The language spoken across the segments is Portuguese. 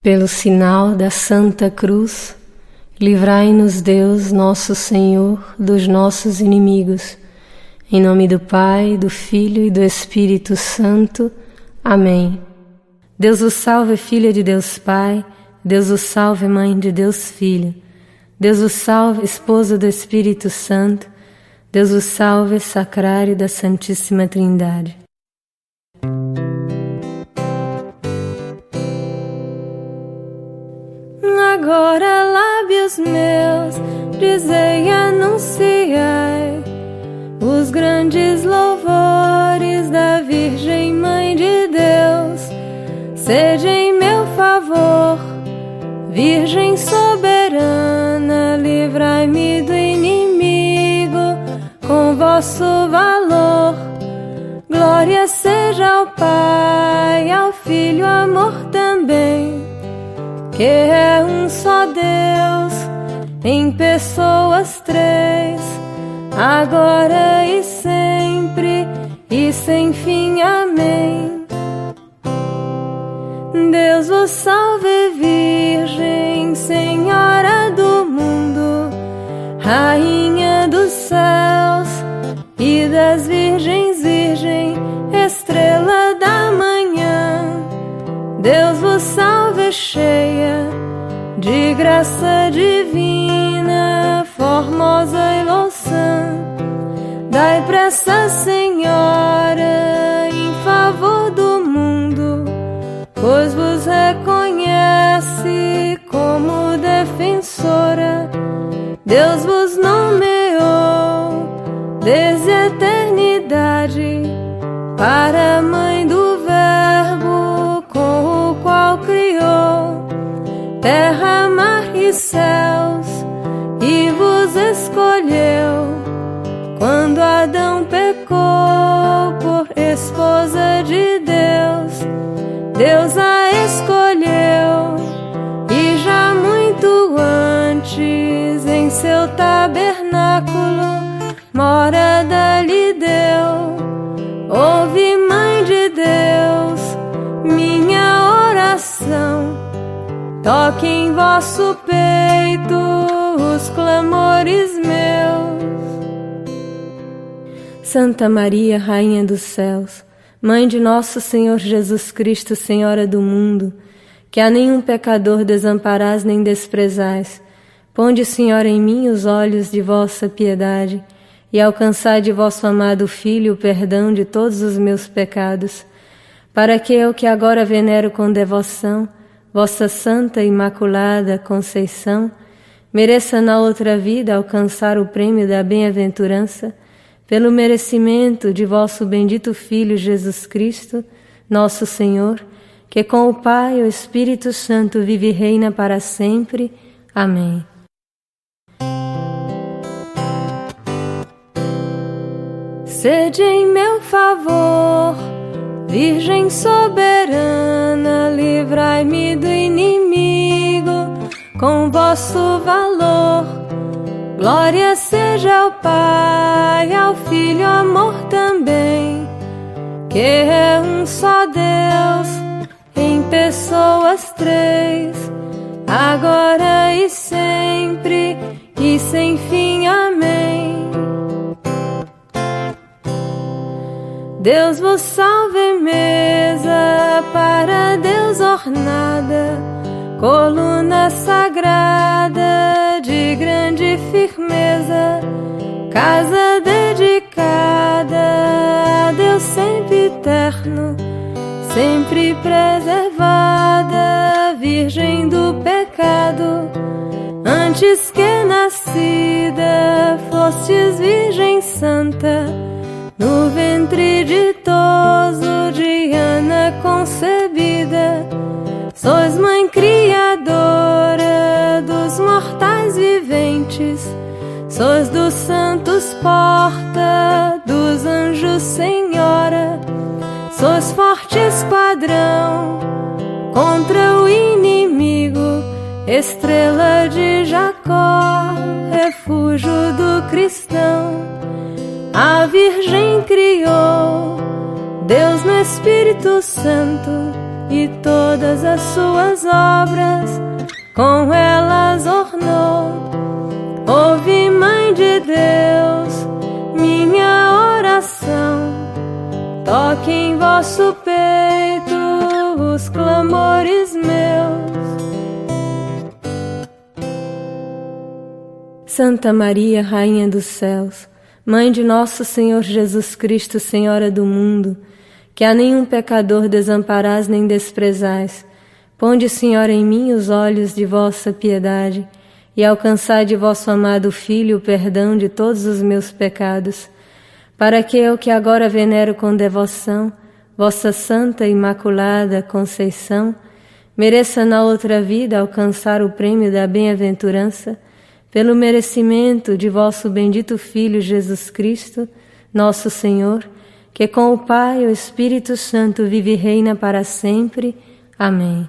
Pelo sinal da Santa Cruz, livrai-nos Deus, nosso Senhor, dos nossos inimigos. Em nome do Pai, do Filho e do Espírito Santo. Amém. Deus o salve, Filha de Deus Pai. Deus o salve, Mãe de Deus Filho. Deus o salve, Esposa do Espírito Santo. Deus o salve, Sacrário da Santíssima Trindade. Agora, lábios meus, dizei e anunciai os grandes louvores da Virgem Mãe de Deus. Seja em meu favor, Virgem soberana, livrai-me do inimigo com vosso valor. Glória seja ao Pai, ao Filho, amor também, que é um só Deus, em pessoas três, agora e sempre, e sem fim. Amém. Deus vos salve, Virgem, Senhora do mundo, Rainha dos céus e das virgens, Virgem, estrela da manhã. Deus vos salve, cheia de graça divina, formosa e louçã. Dai pressa, Senhora, em favor do mundo, pois vos reconhece como defensora. Deus vos nomeou desde a eternidade para a Mãe do Verbo, com o qual criou terra, mar e céus, e vos escolheu quando Adão pecou por esposa de Deus. Deus a escolheu e já muito antes em seu tabernáculo morada lhe deu. Ouve, Mãe de Deus, minha oração, toque em vosso peito os clamores meus. Santa Maria, Rainha dos céus, Mãe de nosso Senhor Jesus Cristo, Senhora do mundo, que a nenhum pecador desamparais nem desprezais, ponde, Senhora, em mim os olhos de vossa piedade e alcançai de vosso amado Filho o perdão de todos os meus pecados, para que eu, que agora venero com devoção vossa Santa Imaculada Conceição, mereça na outra vida alcançar o prêmio da bem-aventurança, pelo merecimento de vosso bendito Filho Jesus Cristo, nosso Senhor, que com o Pai e o Espírito Santo vive e reina para sempre. Amém. Sede em meu favor, Virgem soberana, livrai-me do inimigo com vosso valor. Glória seja ao Pai, ao Filho, amor também, que é um só Deus, em pessoas três, agora e sempre, e sem fim. Amém. Deus vos salve, mesa para Deus ornada, coluna sagrada de grande firmeza, casa dedicada a Deus sempre eterno, sempre preservada, virgem do pecado. Antes que nascida fostes virgem santa, no ventre ditoso de Ana concebida. Sois mãe criadora dos mortais viventes, sois dos santos porta, dos anjos senhora. Sois forte esquadrão contra o inimigo, estrela de Jacó, refúgio do cristão. A Virgem criou Deus no Espírito Santo, e todas as suas obras com elas ornou. Ouve, Mãe de Deus, minha oração, toque em vosso peito os clamores meus. Santa Maria, Rainha dos Céus, Mãe de nosso Senhor Jesus Cristo, Senhora do mundo, que a nenhum pecador desamparás nem desprezais, ponde, Senhora, em mim os olhos de vossa piedade e alcançai de vosso amado Filho o perdão de todos os meus pecados, para que eu, que agora venero com devoção vossa Santa e Imaculada Conceição, mereça na outra vida alcançar o prêmio da bem-aventurança pelo merecimento de vosso bendito Filho Jesus Cristo, nosso Senhor, que com o Pai e o Espírito Santo vive e reina para sempre. Amém.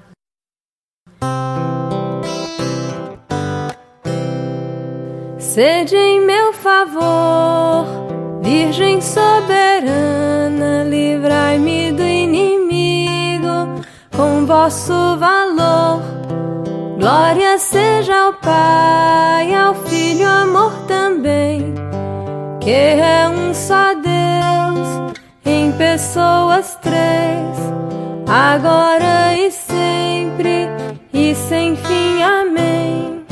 Sede em meu favor, Virgem soberana, livrai-me do inimigo com vosso valor. Glória seja ao Pai, ao Filho, amor também, que é um só Deus, em pessoas três, agora e sempre, e sem fim. Amém.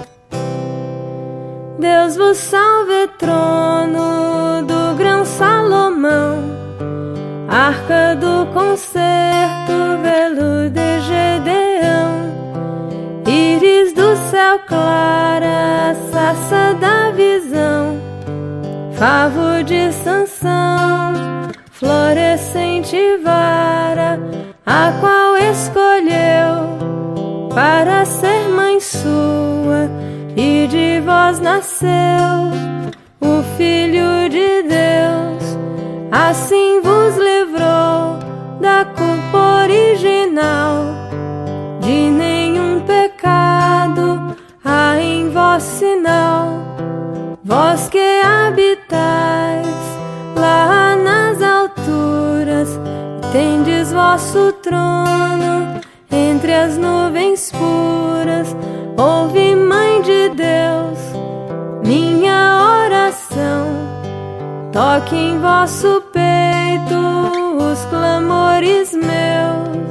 Deus vos salve, trono do grão Salomão, arca do concerto, velo de Gedeão, íris do céu clara, sarça da visão, favo de Sansão, florescente vara, a qual escolheu para ser mãe sua, e de vós nasceu o Filho de Deus. Assim vos livrou da culpa original, de nenhum pecado há em vós sinal. Vós que habitais lá nas alturas, tendes vosso trono entre as nuvens puras. Ouve, Mãe de Deus, minha oração, toque em vosso peito os clamores meus.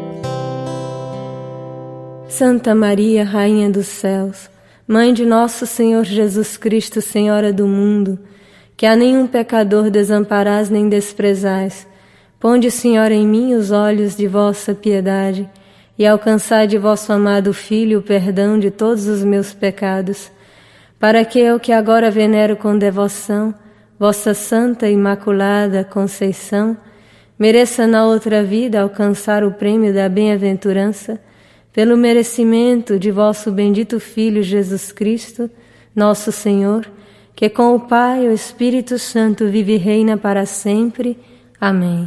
Santa Maria, Rainha dos Céus, Mãe de nosso Senhor Jesus Cristo, Senhora do mundo, que a nenhum pecador desamparás nem desprezais, ponde, Senhora, em mim os olhos de vossa piedade e alcançai de vosso amado Filho o perdão de todos os meus pecados, para que eu, que agora venero com devoção vossa Santa e Imaculada Conceição, mereça na outra vida alcançar o prêmio da bem-aventurança pelo merecimento de vosso bendito Filho Jesus Cristo, nosso Senhor, que com o Pai e o Espírito Santo vive e reina para sempre. Amém.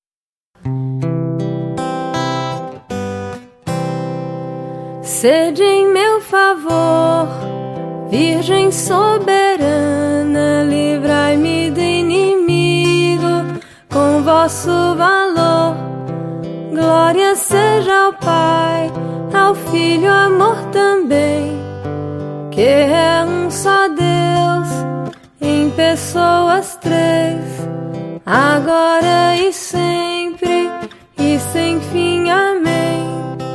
Sede em meu favor, Virgem soberana, livrai-me do inimigo com vosso valor. Glória seja ao Pai, ao Filho, amor também, que é um só Deus, em pessoas três, agora e sempre, e sem fim. Amém.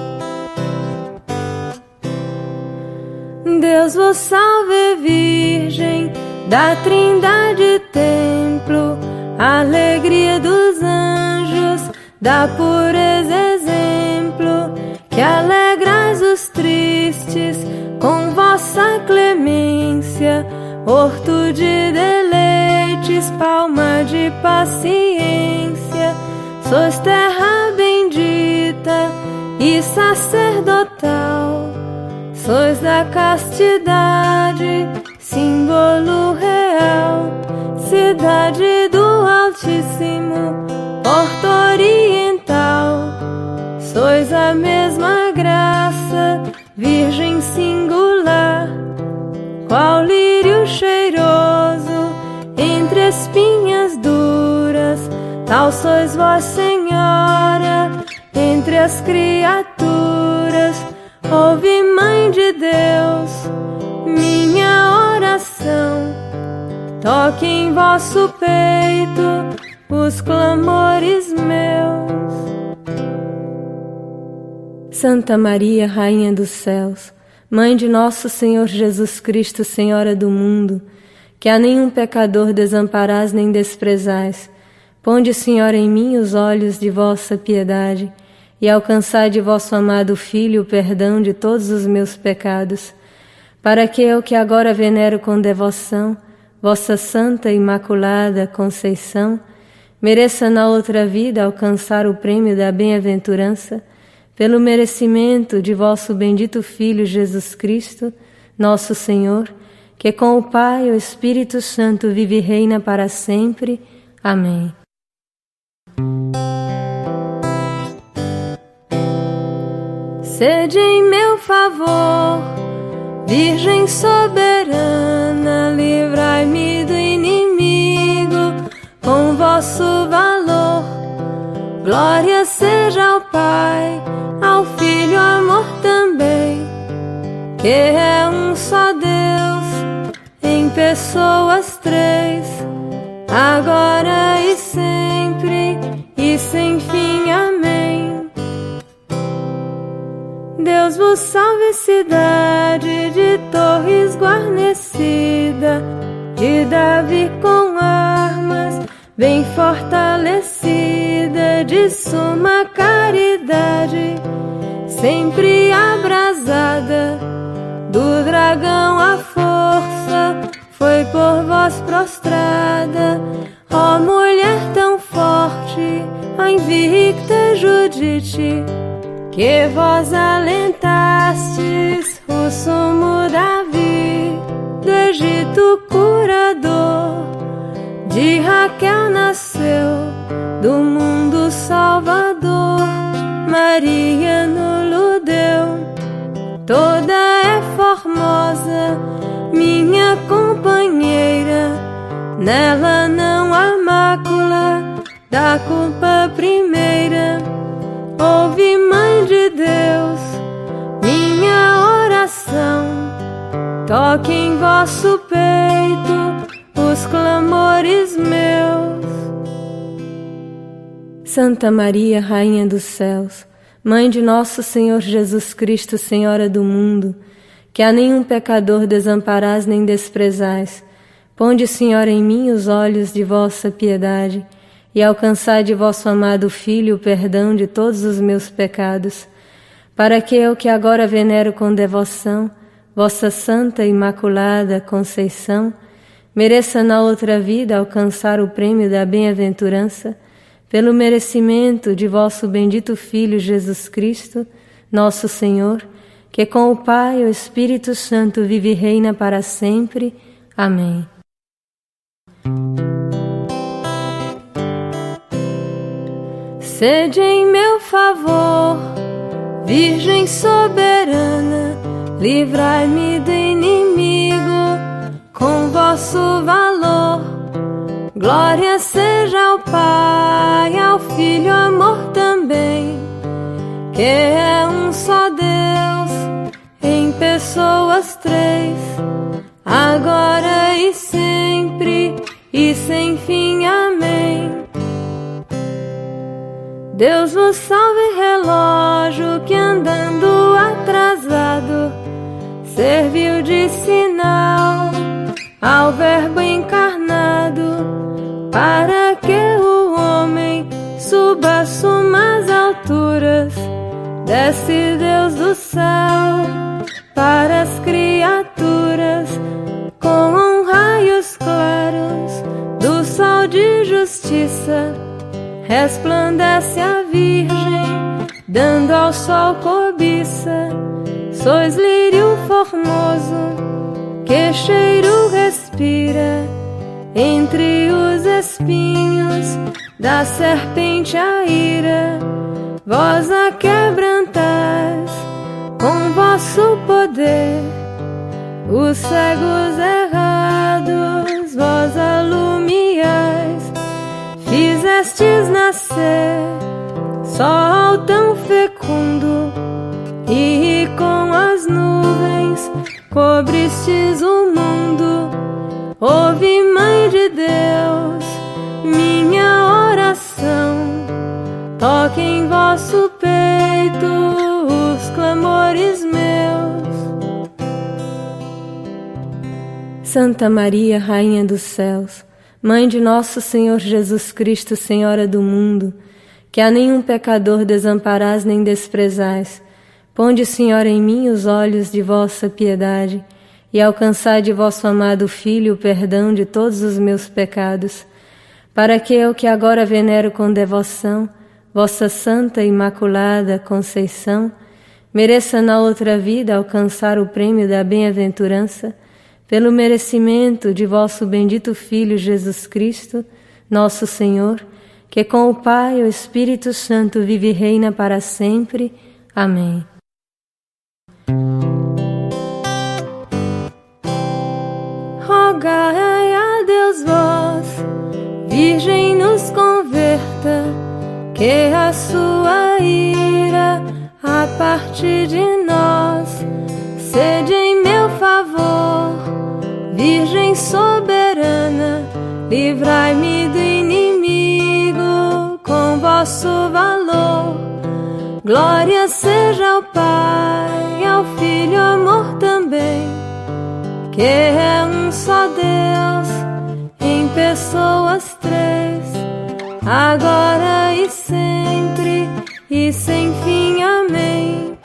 Deus vos salve, Virgem da Trindade templo, alegria dos anjos, da pureza exemplo, que alegrais os tristes com vossa clemência, horto de deleites, palma de paciência. Sois terra bendita e sacerdotal, sois da castidade, símbolo real, cidade do Altíssimo, porta oriental. Sois a mesma graça, Virgem singular, qual lírio cheiroso entre espinhas duras, tal sois vós, Senhora, entre entre as criaturas. Ouve, Mãe de Deus, minha oração. Toque em vosso peito os clamores meus. Santa Maria, Rainha dos céus, Mãe de nosso Senhor Jesus Cristo, Senhora do mundo, que a nenhum pecador desamparais nem desprezais, ponde, Senhora, em mim os olhos de vossa piedade e alcançai de vosso amado Filho o perdão de todos os meus pecados, para que eu, que agora venero com devoção vossa Santa e Imaculada Conceição, mereça na outra vida alcançar o prêmio da bem-aventurança, pelo merecimento de vosso bendito Filho Jesus Cristo, nosso Senhor, que com o Pai e o Espírito Santo vive e reina para sempre. Amém. Sede em meu favor, Virgem soberana, livrai-me do inimigo com vosso valor. Glória seja ao Pai, ao Filho, amor também, que é um só Deus, em pessoas três, agora e sempre, e sem fim. Amém. Deus vos salve, cidade de torres guarnecida, de Davi com armas bem fortalecida, de suma caridade, sempre abrasada. Do dragão a força foi por vós prostrada. Ó mulher tão forte, ó invicta Judite, que vós alentastes o sumo Davi, do Egito curador. De Raquel nasceu, do mundo salvador. Maria no deu, toda é formosa, minha companheira. Nela não há mácula da culpa primeira. Ouve, Mãe de Deus, minha oração. Toque em vosso peito os clamores meus. Santa Maria, Rainha dos céus, Mãe de nosso Senhor Jesus Cristo, Senhora do mundo, que a nenhum pecador desamparais nem desprezais, ponde, Senhora, em mim os olhos de vossa piedade e alcançai de vosso amado Filho o perdão de todos os meus pecados, para que eu, que agora venero com devoção vossa Santa e Imaculada Conceição, mereça na outra vida alcançar o prêmio da bem-aventurança, pelo merecimento de vosso bendito Filho Jesus Cristo, nosso Senhor, que com o Pai e o Espírito Santo vive e reina para sempre. Amém. Sede em meu favor, Virgem soberana, livrai-me do inimigo com vosso valor. Glória seja ao Pai, ao Filho, amor também, que é um só Deus, em pessoas três, agora e sempre, e sem fim. Amém. Deus vos salve, relógio que andando atrasado serviu de sinal ao Verbo encarnado, para que o homem suba a sumas alturas. Desce Deus do céu para as criaturas, com raios claros do sol de justiça. Resplandece a Virgem, dando ao sol cobiça. Sois lírio formoso, que cheiro respira, entre os espinhos da serpente a ira. Vós a quebrantais com vosso poder, os cegos errados vós alumiais. Fizestes nascer sol tão fecundo, cobristes o mundo. Ouve, Mãe de Deus, minha oração. Toque em vosso peito os clamores meus. Santa Maria, Rainha dos céus, Mãe de nosso Senhor Jesus Cristo, Senhora do mundo, que a nenhum pecador desamparais nem desprezais, ponde, Senhora, em mim os olhos de vossa piedade e alcançai de vosso amado Filho o perdão de todos os meus pecados, para que eu, que agora venero com devoção vossa Santa e Imaculada Conceição, mereça na outra vida alcançar o prêmio da bem-aventurança pelo merecimento de vosso bendito Filho Jesus Cristo, nosso Senhor, que com o Pai e o Espírito Santo vive e reina para sempre. Amém. Rogai a Deus vós, Virgem, nos converta, que a sua ira aparte de nós. Sede em meu favor, Virgem soberana, livrai-me do inimigo com vosso valor. Glória seja ao Pai, ao Filho, amor também, que é um só Deus, em pessoas três, agora e sempre, e sem fim. Amém.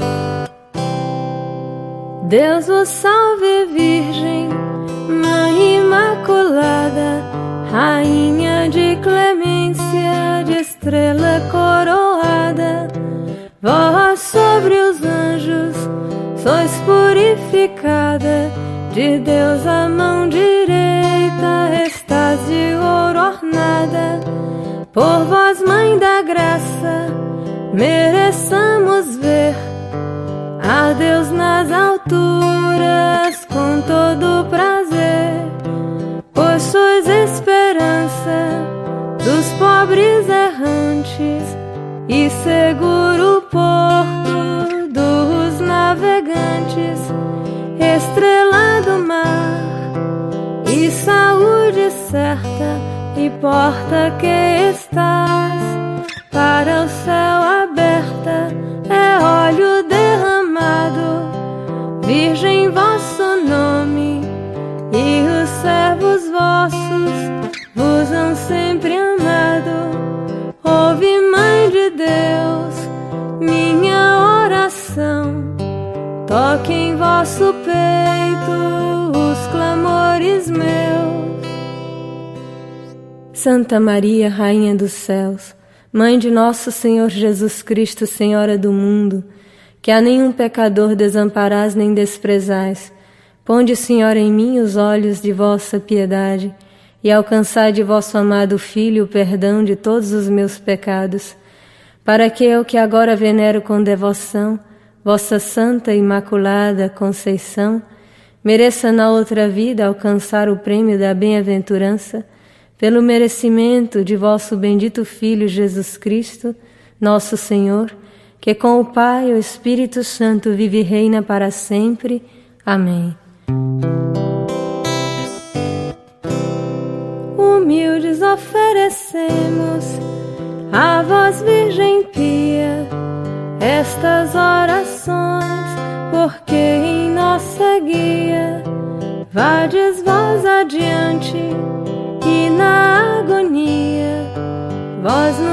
Deus vos salve, Virgem, Mãe Imaculada, Rainha de clemência, de estrela coroada. Vós sobre os anjos sois purificada, de Deus a mão direita estás de ouro ornada. Por vós, Mãe da graça, mereçamos ver a Deus nas alturas com todo prazer, pois sois esperança dos pobres errantes e seguro porto dos navegantes, estrela do mar e saúde certa e porta que estás para o céu aberta, é óleo derramado, Virgem, vosso nome, e os servos vossos vos hão sempre amado. Ouve, Mãe de Deus, minha oração, toque em vosso peito os clamores meus. Santa Maria, Rainha dos céus, Mãe de nosso Senhor Jesus Cristo, Senhora do mundo, que a nenhum pecador desamparais nem desprezais, ponde, Senhora, em mim os olhos de vossa piedade e alcançai de vosso amado Filho o perdão de todos os meus pecados, para que eu, que agora venero com devoção vossa Santa e Imaculada Conceição, mereça na outra vida alcançar o prêmio da bem-aventurança pelo merecimento de vosso bendito Filho Jesus Cristo, nosso Senhor, que com o Pai e o Espírito Santo vive e reina para sempre. Amém. Humildes oferecemos a vós, Virgem pia, estas orações, porque em nossa guia vades vós adiante, e na agonia vós